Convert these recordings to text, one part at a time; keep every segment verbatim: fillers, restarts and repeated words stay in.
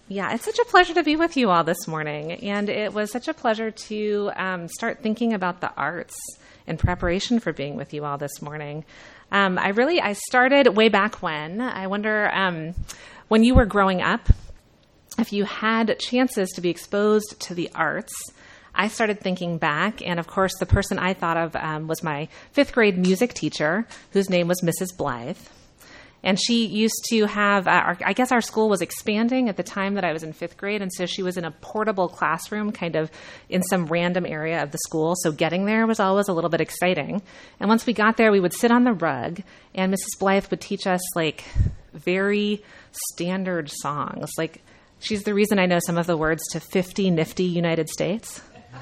Yeah, it's such a pleasure to be with you all this morning. And it was such a pleasure to um, start thinking about the arts in preparation for being with you all this morning. Um, I really, I started way back when. I wonder, um, when you were growing up, if you had chances to be exposed to the arts. I started thinking back, and of course, the person I thought of um, was my fifth grade music teacher, whose name was Missus Blythe. And she used to have, uh, our, I guess our school was expanding at the time that I was in fifth grade, and so she was in a portable classroom kind of in some random area of the school, so getting there was always a little bit exciting. And once we got there, we would sit on the rug, and Missus Blythe would teach us, like, very standard songs. Like, she's the reason I know some of the words to fifty nifty United States,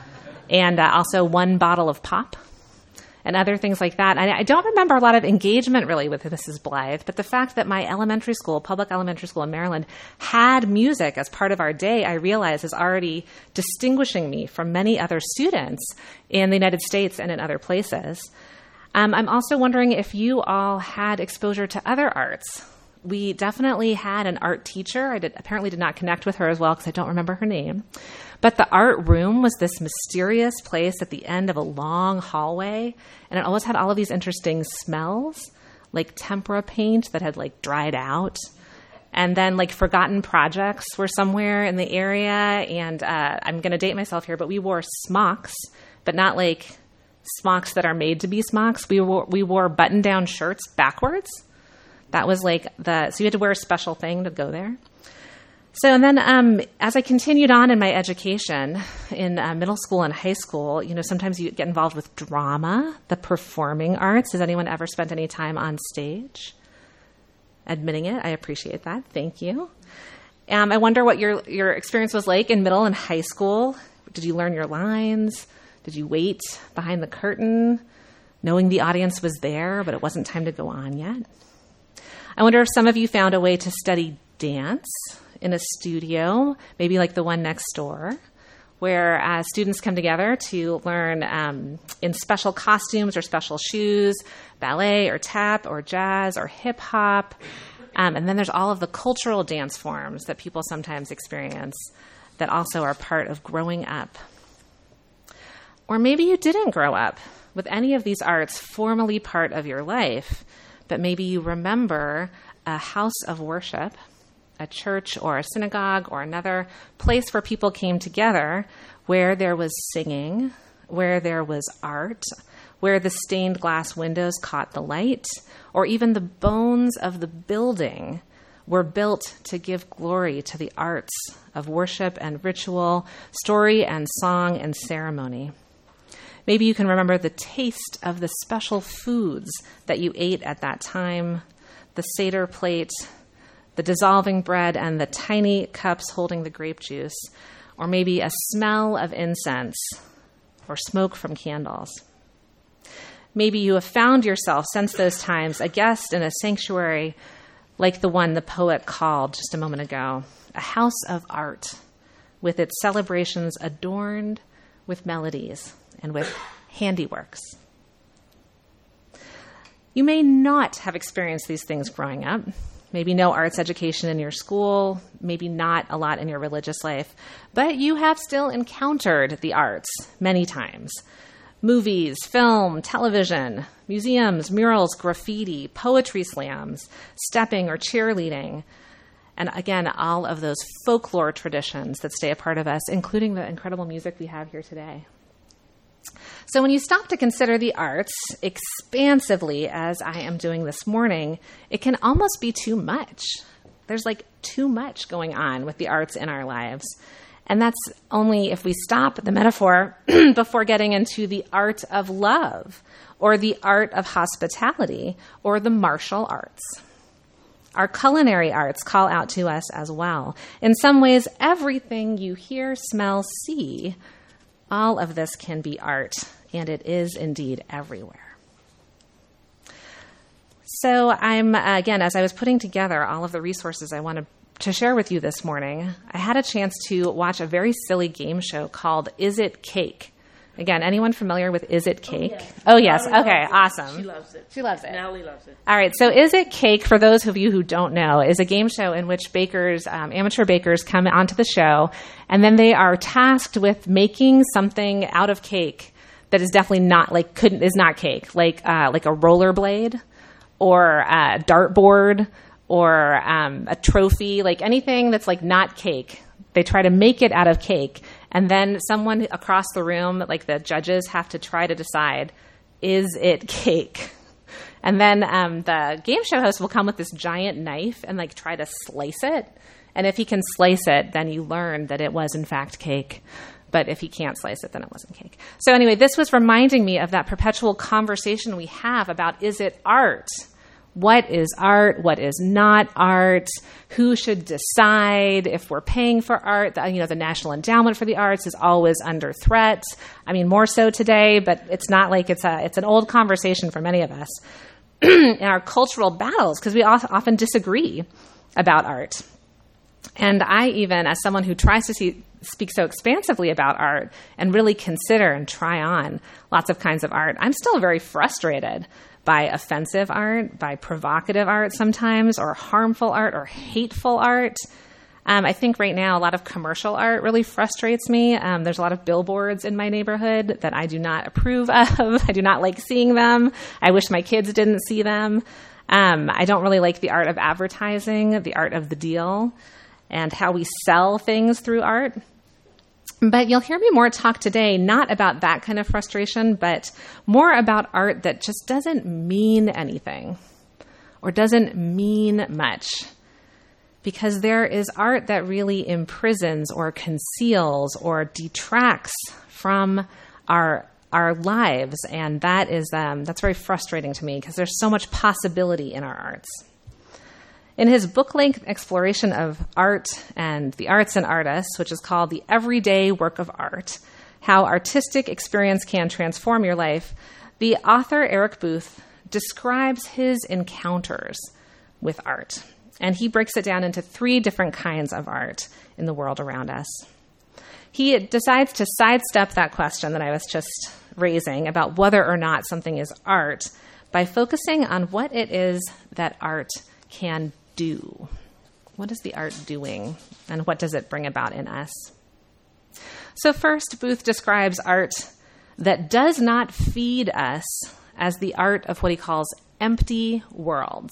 and uh, also one bottle of pop, and other things like that. I, I don't remember a lot of engagement really with Missus Blythe, but the fact that my elementary school, public elementary school in Maryland, had music as part of our day, I realize is already distinguishing me from many other students in the United States and in other places. Um, I'm also wondering if you all had exposure to other arts. We definitely had an art teacher. I did, apparently did not connect with her as well because I don't remember her name. But the art room was this mysterious place at the end of a long hallway, and it always had all of these interesting smells, like tempera paint that had like dried out. And then like forgotten projects were somewhere in the area. And uh, I'm going to date myself here, but we wore smocks, but not like smocks that are made to be smocks. We wore, we wore button-down shirts backwards. That was like the, so you had to wear a special thing to go there. So, and then um, as I continued on in my education in uh, middle school and high school, you know, sometimes you get involved with drama, the performing arts. Has anyone ever spent any time on stage? Admitting it, I appreciate that. Thank you. Um, I wonder what your, your experience was like in middle and high school. Did you learn your lines? Did you wait behind the curtain, knowing the audience was there, but it wasn't time to go on yet? I wonder if some of you found a way to study dance in a studio, maybe like the one next door, where uh, students come together to learn um, in special costumes or special shoes, ballet or tap or jazz or hip hop. Um, and then there's all of the cultural dance forms that people sometimes experience that also are part of growing up. Or maybe you didn't grow up with any of these arts formally part of your life, but maybe you remember a house of worship, a church or a synagogue or another place where people came together, where there was singing, where there was art, where the stained glass windows caught the light, or even the bones of the building were built to give glory to the arts of worship and ritual, story and song and ceremony. Maybe you can remember the taste of the special foods that you ate at that time, the Seder plate, the dissolving bread, and the tiny cups holding the grape juice, or maybe a smell of incense or smoke from candles. Maybe you have found yourself since those times a guest in a sanctuary like the one the poet called just a moment ago, a house of art with its celebrations adorned with melodies and with handiworks. You may not have experienced these things growing up. Maybe no arts education in your school, maybe not a lot in your religious life, but you have still encountered the arts many times. Movies, film, television, museums, murals, graffiti, poetry slams, stepping or cheerleading, and again, all of those folklore traditions that stay a part of us, including the incredible music we have here today. So when you stop to consider the arts expansively, as I am doing this morning, it can almost be too much. There's like too much going on with the arts in our lives. And that's only if we stop the metaphor before getting into the art of love, or the art of hospitality, or the martial arts. Our culinary arts call out to us as well. In some ways, everything you hear, smell, see, all of this can be art, and it is indeed everywhere. So I'm, uh, again, as I was putting together all of the resources I wanted to share with you this morning, I had a chance to watch a very silly game show called Is It Cake? Again, anyone familiar with Is It Cake? Oh, yes. Oh, yes. Natalie Okay, loves it. awesome. She loves it. She loves it. Natalie loves it. All right, so Is It Cake, for those of you who don't know, is a game show in which bakers, um, amateur bakers, come onto the show, and then they are tasked with making something out of cake that is definitely not, like, couldn't, is not cake, like, uh, like a rollerblade or a dartboard or um, a trophy, like anything that's, like, not cake. They try to make it out of cake, and then someone across the room, like the judges, have to try to decide, is it cake? And then um, the game show host will come with this giant knife and like try to slice it. And if he can slice it, then you learn that it was in fact cake. But if he can't slice it, then it wasn't cake. So anyway, this was reminding me of that perpetual conversation we have about, is it art? What is art? What is not art? Who should decide if we're paying for art? The, you know, the National Endowment for the Arts is always under threat. I mean, more so today, but it's not like it's a it's an old conversation for many of us in our cultural battles, because we often disagree about art. And I even, as someone who tries to see, speak so expansively about art and really consider and try on lots of kinds of art, I'm still very frustrated by offensive art, by provocative art sometimes, or harmful art, or hateful art. Um, I think right now a lot of commercial art really frustrates me. Um, there's a lot of billboards in my neighborhood that I do not approve of. I do not like seeing them. I wish my kids didn't see them. Um, I don't really like the art of advertising, the art of the deal, and how we sell things through art. But you'll hear me more talk today, not about that kind of frustration, but more about art that just doesn't mean anything or doesn't mean much. Because there is art that really imprisons or conceals or detracts from our our lives, and that is um, that's very frustrating to me because there's so much possibility in our arts. In his book-length exploration of art and the arts and artists, which is called The Everyday Work of Art, How Artistic Experience Can Transform Your Life, the author Eric Booth describes his encounters with art. And he breaks it down into three different kinds of art in the world around us. He decides to sidestep that question that I was just raising about whether or not something is art by focusing on what it is that art can do. What is the art doing, and what does it bring about in us? So first, Booth describes art that does not feed us as the art of what he calls empty worlds.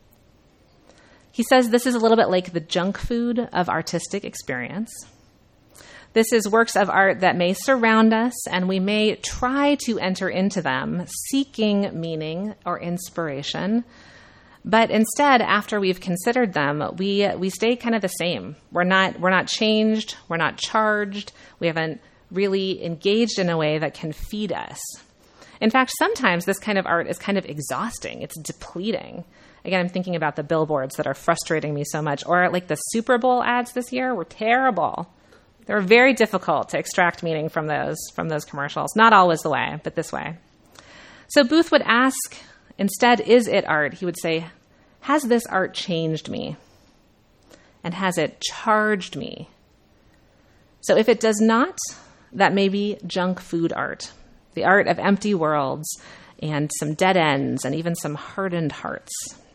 He says this is a little bit like the junk food of artistic experience. This is works of art that may surround us, and we may try to enter into them seeking meaning or inspiration. But instead, after we've considered them, we we stay kind of the same. We're not we're not changed. We're not charged. We haven't really engaged in a way that can feed us. In fact, sometimes this kind of art is kind of exhausting. It's depleting. Again, I'm thinking about the billboards that are frustrating me so much, or like the Super Bowl ads this year were terrible. They were very difficult to extract meaning from those from those commercials. Not always the way, but this way. So Booth would ask, instead, is it art? He would say, has this art changed me? And has it charged me? So if it does not, that may be junk food art, the art of empty worlds and some dead ends and even some hardened hearts.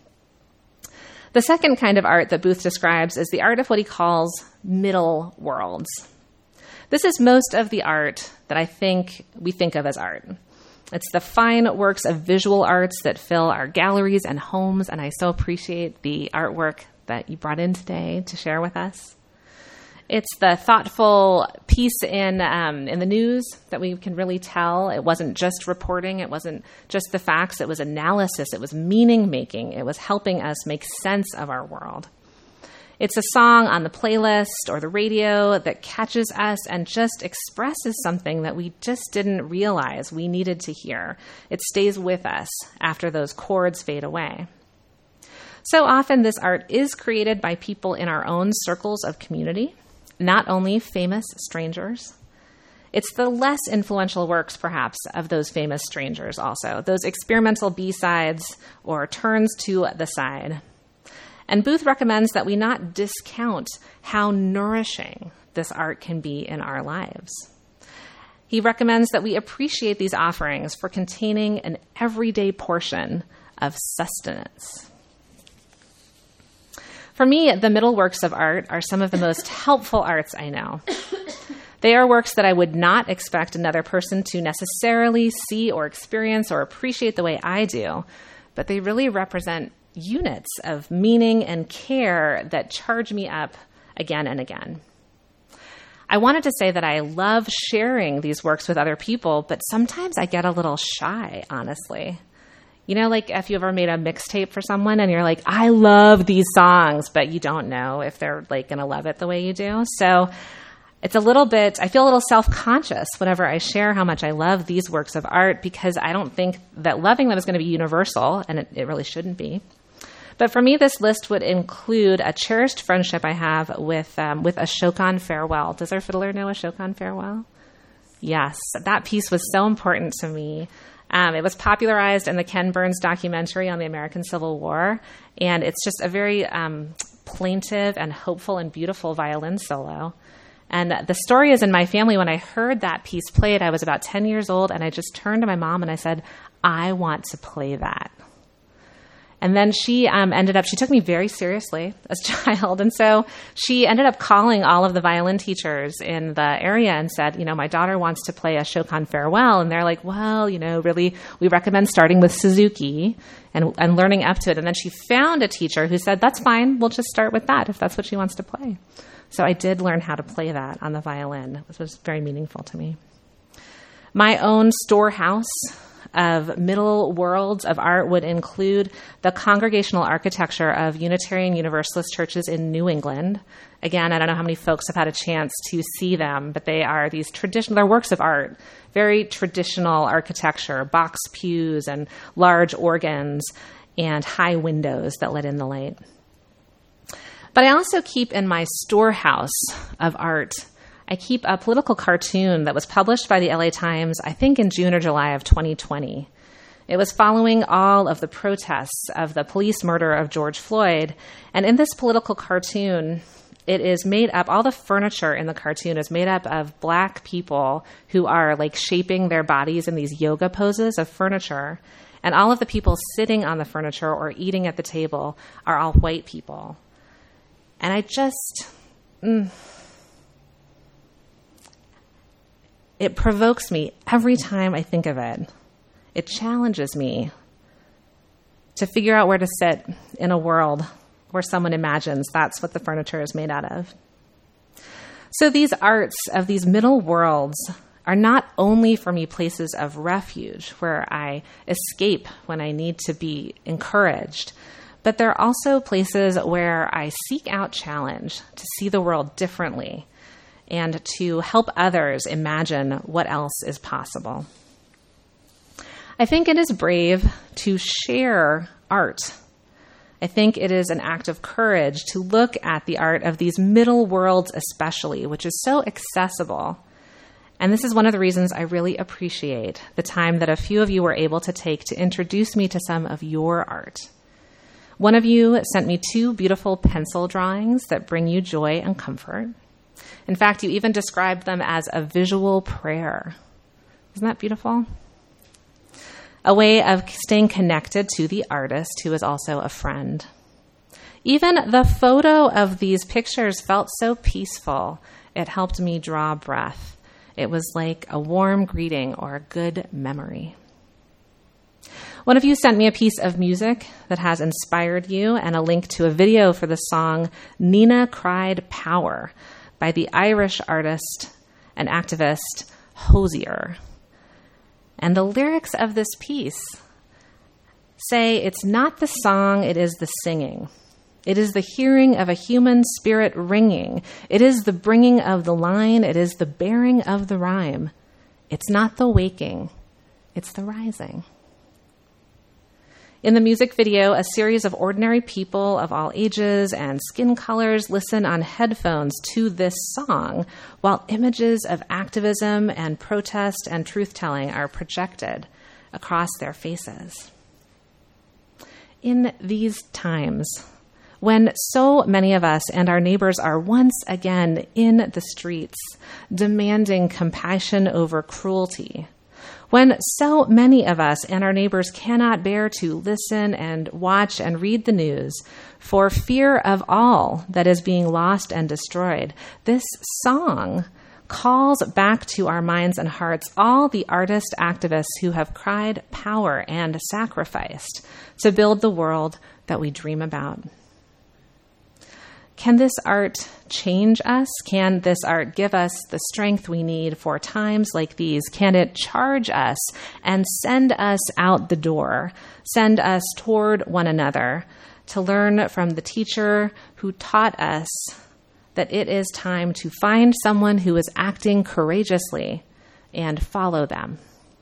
The second kind of art that Booth describes is the art of what he calls middle worlds. This is most of the art that I think we think of as art. It's the fine works of visual arts that fill our galleries and homes, and I so appreciate the artwork that you brought in today to share with us. It's the thoughtful piece in um, in the news that we can really tell. It wasn't just reporting. It wasn't just the facts. It was analysis. It was meaning-making. It was helping us make sense of our world. It's a song on the playlist or the radio that catches us and just expresses something that we just didn't realize we needed to hear. It stays with us after those chords fade away. So often this art is created by people in our own circles of community, not only famous strangers. It's the less influential works, perhaps, of those famous strangers also, those experimental B-sides or turns to the side. And Booth recommends that we not discount how nourishing this art can be in our lives. He recommends that we appreciate these offerings for containing an everyday portion of sustenance. For me, the middle works of art are some of the most helpful arts I know. They are works that I would not expect another person to necessarily see or experience or appreciate the way I do, but they really represent units of meaning and care that charge me up again and again. I wanted to say that I love sharing these works with other people, but sometimes I get a little shy, honestly. You know, like if you ever made a mixtape for someone and you're like, I love these songs, but you don't know if they're like going to love it the way you do. So it's a little bit, I feel a little self-conscious whenever I share how much I love these works of art because I don't think that loving them is going to be universal, and it, it really shouldn't be. But for me, this list would include a cherished friendship I have with um, with Ashokan Farewell. Does our fiddler know Ashokan Farewell? Yes, that piece was so important to me. Um, it was popularized in the Ken Burns documentary on the American Civil War, and it's just a very um, plaintive and hopeful and beautiful violin solo. And the story is in my family. When I heard that piece played, I was about ten years old, and I just turned to my mom and I said, I want to play that. And then she um, ended up, she took me very seriously as a child. And so she ended up calling all of the violin teachers in the area and said, you know, my daughter wants to play Ashokan Farewell. And they're like, well, you know, really, we recommend starting with Suzuki and, and learning up to it. And then she found a teacher who said, that's fine. We'll just start with that if that's what she wants to play. So I did learn how to play that on the violin. This was very meaningful to me. My own storehouse of middle worlds of art would include the congregational architecture of Unitarian Universalist churches in New England. Again, I don't know how many folks have had a chance to see them, but they are these traditional, they're works of art, very traditional architecture, box pews and large organs and high windows that let in the light. But I also keep in my storehouse of art, I keep a political cartoon that was published by the L A Times, I think in June or July of twenty twenty. It was following all of the protests of the police murder of George Floyd. And in this political cartoon, it is made up, all the furniture in the cartoon is made up of black people who are like shaping their bodies in these yoga poses of furniture. And all of the people sitting on the furniture or eating at the table are all white people. And I just... Mm, It provokes me every time I think of it. It challenges me to figure out where to sit in a world where someone imagines that's what the furniture is made out of. So these arts of these middle worlds are not only for me places of refuge where I escape when I need to be encouraged, but they're also places where I seek out challenge to see the world differently and to help others imagine what else is possible. I think it is brave to share art. I think it is an act of courage to look at the art of these middle worlds especially, which is so accessible. And this is one of the reasons I really appreciate the time that a few of you were able to take to introduce me to some of your art. One of you sent me two beautiful pencil drawings that bring you joy and comfort. In fact, you even described them as a visual prayer. Isn't that beautiful? A way of staying connected to the artist who is also a friend. Even the photo of these pictures felt so peaceful, it helped me draw breath. It was like a warm greeting or a good memory. One of you sent me a piece of music that has inspired you and a link to a video for the song Nina Cried Power by the Irish artist and activist Hozier. And the lyrics of this piece say, it's not the song, it is the singing. It is the hearing of a human spirit ringing. It is the bringing of the line. It is the bearing of the rhyme. It's not the waking, it's the rising. In the music video, a series of ordinary people of all ages and skin colors listen on headphones to this song, while images of activism and protest and truth-telling are projected across their faces. In these times, when so many of us and our neighbors are once again in the streets, demanding compassion over cruelty, when so many of us and our neighbors cannot bear to listen and watch and read the news for fear of all that is being lost and destroyed, this song calls back to our minds and hearts all the artist activists who have cried power and sacrificed to build the world that we dream about. Can this art change us? Can this art give us the strength we need for times like these? Can it charge us and send us out the door, send us toward one another to learn from the teacher who taught us that it is time to find someone who is acting courageously and follow them?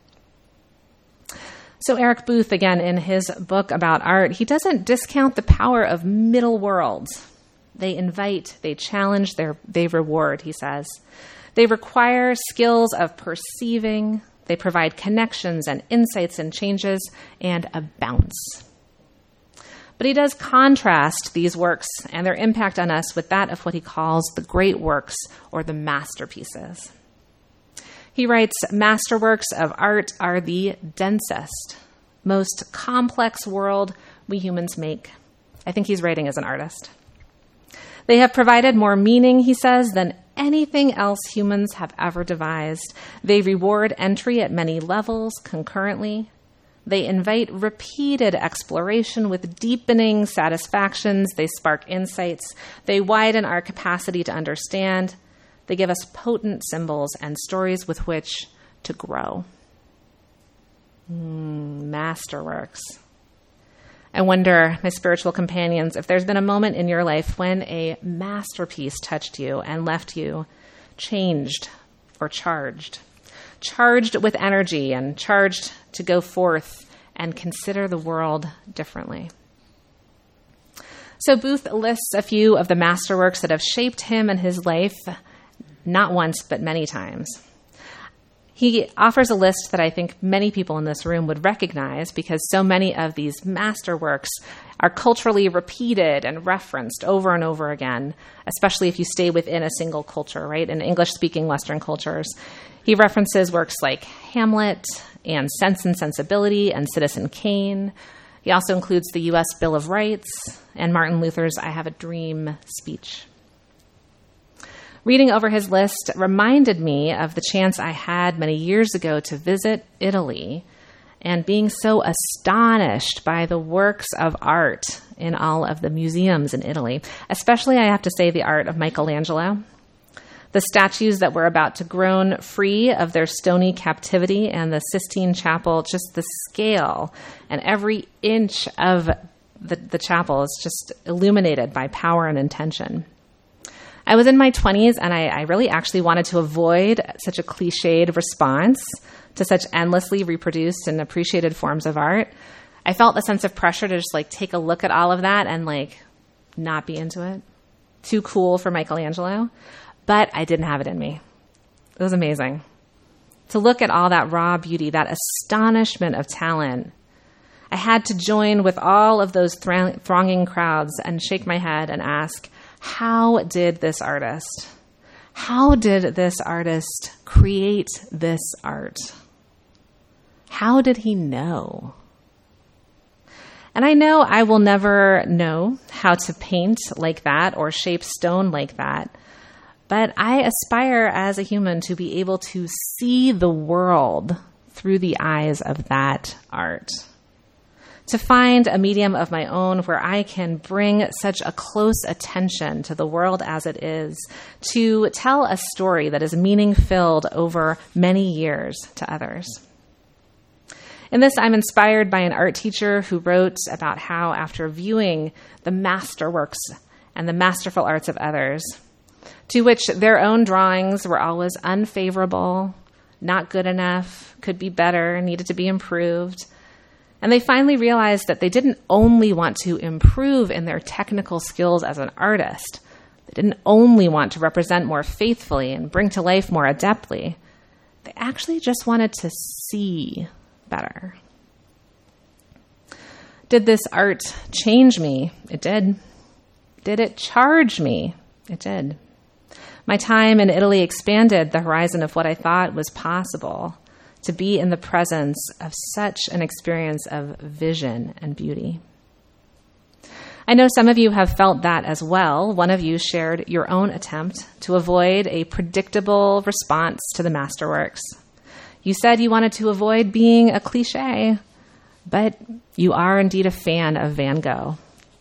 So Eric Booth, again, in his book about art, he doesn't discount the power of middle worlds. They invite, they challenge, they reward, he says. They require skills of perceiving. They provide connections and insights and changes and a bounce. But he does contrast these works and their impact on us with that of what he calls the great works or the masterpieces. He writes, masterworks of art are the densest, most complex world we humans make. I think he's writing as an artist. They have provided more meaning, he says, than anything else humans have ever devised. They reward entry at many levels concurrently. They invite repeated exploration with deepening satisfactions. They spark insights. They widen our capacity to understand. They give us potent symbols and stories with which to grow. Mm, masterworks. I wonder, my spiritual companions, if there's been a moment in your life when a masterpiece touched you and left you changed or charged, charged with energy and charged to go forth and consider the world differently. So Booth lists a few of the masterworks that have shaped him and his life, not once, but many times. He offers a list that I think many people in this room would recognize because so many of these masterworks are culturally repeated and referenced over and over again, especially if you stay within a single culture, right? In English-speaking Western cultures. He references works like Hamlet and Sense and Sensibility and Citizen Kane. He also includes the U S Bill of Rights and Martin Luther's I Have a Dream speech. Reading over his list reminded me of the chance I had many years ago to visit Italy and being so astonished by the works of art in all of the museums in Italy, especially, I have to say, the art of Michelangelo. The statues that were about to groan free of their stony captivity and the Sistine Chapel, just the scale and every inch of the, the chapel is just illuminated by power and intention. I was in my twenties, and I, I really actually wanted to avoid such a cliched response to such endlessly reproduced and appreciated forms of art. I felt a sense of pressure to just like take a look at all of that and like not be into it. Too cool for Michelangelo. But I didn't have it in me. It was amazing. To look at all that raw beauty, that astonishment of talent. I had to join with all of those thr- thronging crowds and shake my head and ask, how did this artist, how did this artist create this art? How did he know? And I know I will never know how to paint like that or shape stone like that, but I aspire as a human to be able to see the world through the eyes of that art. To find a medium of my own where I can bring such a close attention to the world as it is, to tell a story that is meaning-filled over many years to others. In this, I'm inspired by an art teacher who wrote about how, after viewing the masterworks and the masterful arts of others, to which their own drawings were always unfavorable, not good enough, could be better, needed to be improved, and they finally realized that they didn't only want to improve in their technical skills as an artist. They didn't only want to represent more faithfully and bring to life more adeptly. They actually just wanted to see better. Did this art change me? It did. did it charge me? It did. My time in Italy expanded the horizon of what I thought was possible, to be in the presence of such an experience of vision and beauty. I know some of you have felt that as well. One of you shared your own attempt to avoid a predictable response to the masterworks. You said you wanted to avoid being a cliche, but you are indeed a fan of Van Gogh.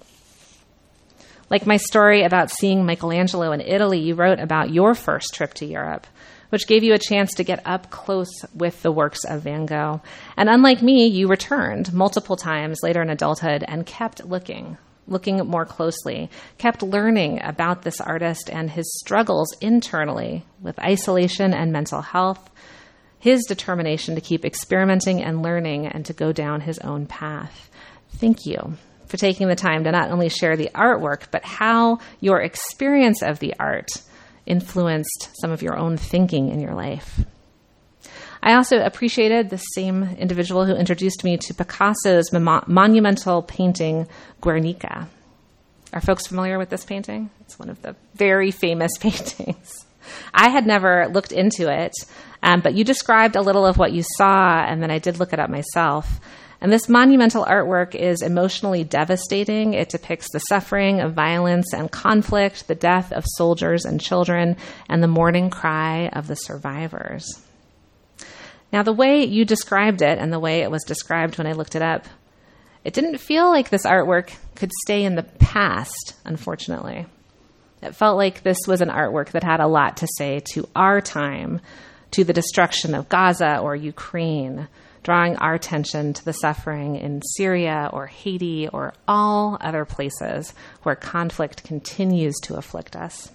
Like my story about seeing Michelangelo in Italy, you wrote about your first trip to Europe, which gave you a chance to get up close with the works of Van Gogh. And unlike me, you returned multiple times later in adulthood and kept looking, looking more closely, kept learning about this artist and his struggles internally with isolation and mental health, his determination to keep experimenting and learning and to go down his own path. Thank you for taking the time to not only share the artwork, but how your experience of the art influenced some of your own thinking in your life. I also appreciated the same individual who introduced me to Picasso's mo- monumental painting, Guernica. Are folks familiar with this painting? It's one of the very famous paintings. I had never looked into it, um, but you described a little of what you saw, and then I did look it up myself. And this monumental artwork is emotionally devastating. It depicts the suffering of violence and conflict, the death of soldiers and children, and the mourning cry of the survivors. Now, the way you described it and the way it was described when I looked it up, it didn't feel like this artwork could stay in the past, unfortunately. It felt like this was an artwork that had a lot to say to our time, to the destruction of Gaza or Ukraine, drawing our attention to the suffering in Syria or Haiti or all other places where conflict continues to afflict us.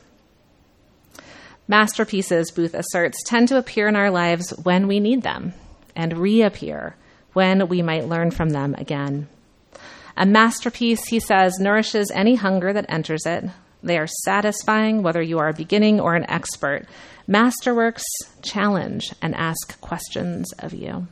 Masterpieces, Booth asserts, tend to appear in our lives when we need them and reappear when we might learn from them again. A masterpiece, he says, nourishes any hunger that enters it. They are satisfying whether you are a beginning or an expert. Masterworks challenge and ask questions of you.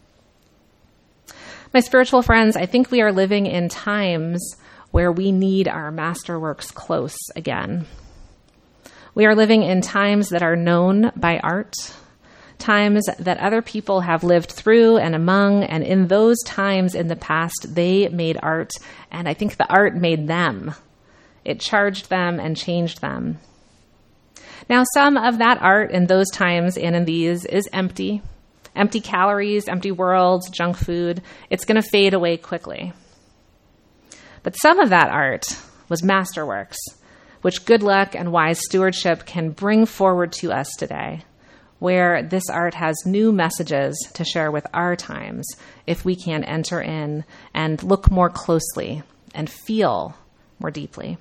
My spiritual friends, I think we are living in times where we need our masterworks close again. We are living in times that are known by art, times that other people have lived through and among, and in those times in the past, they made art, and I think the art made them. It charged them and changed them. Now, some of that art in those times and in these is empty. Empty calories, empty worlds, junk food. It's going to fade away quickly. But some of that art was masterworks, which good luck and wise stewardship can bring forward to us today, where this art has new messages to share with our times if we can enter in and look more closely and feel more deeply.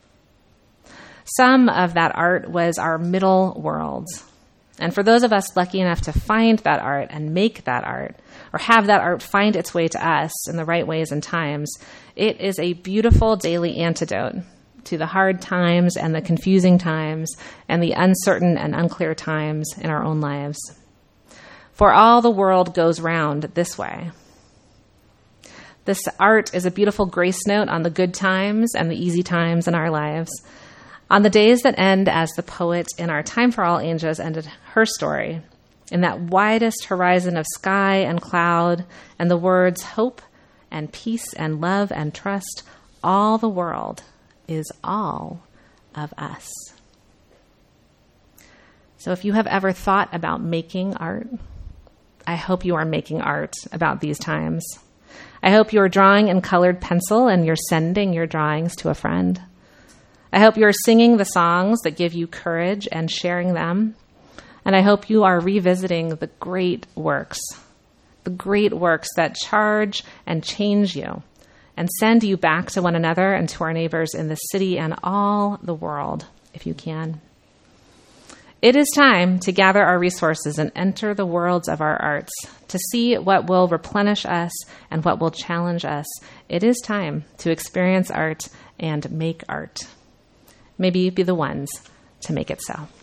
Some of that art was our middle world. And for those of us lucky enough to find that art and make that art, or have that art find its way to us in the right ways and times, it is a beautiful daily antidote to the hard times and the confusing times and the uncertain and unclear times in our own lives. For all the world goes round this way. This art is a beautiful grace note on the good times and the easy times in our lives. On the days that end as the poet in Our Time for All Ages ended her story, in that widest horizon of sky and cloud, and the words hope and peace and love and trust, all the world is all of us. So if you have ever thought about making art, I hope you are making art about these times. I hope you are drawing in colored pencil and you're sending your drawings to a friend. I hope you are singing the songs that give you courage and sharing them. And I hope you are revisiting the great works, the great works that charge and change you and send you back to one another and to our neighbors in the city and all the world, if you can. It is time to gather our resources and enter the worlds of our arts to see what will replenish us and what will challenge us. It is time to experience art and make art. Maybe you be the ones to make it so.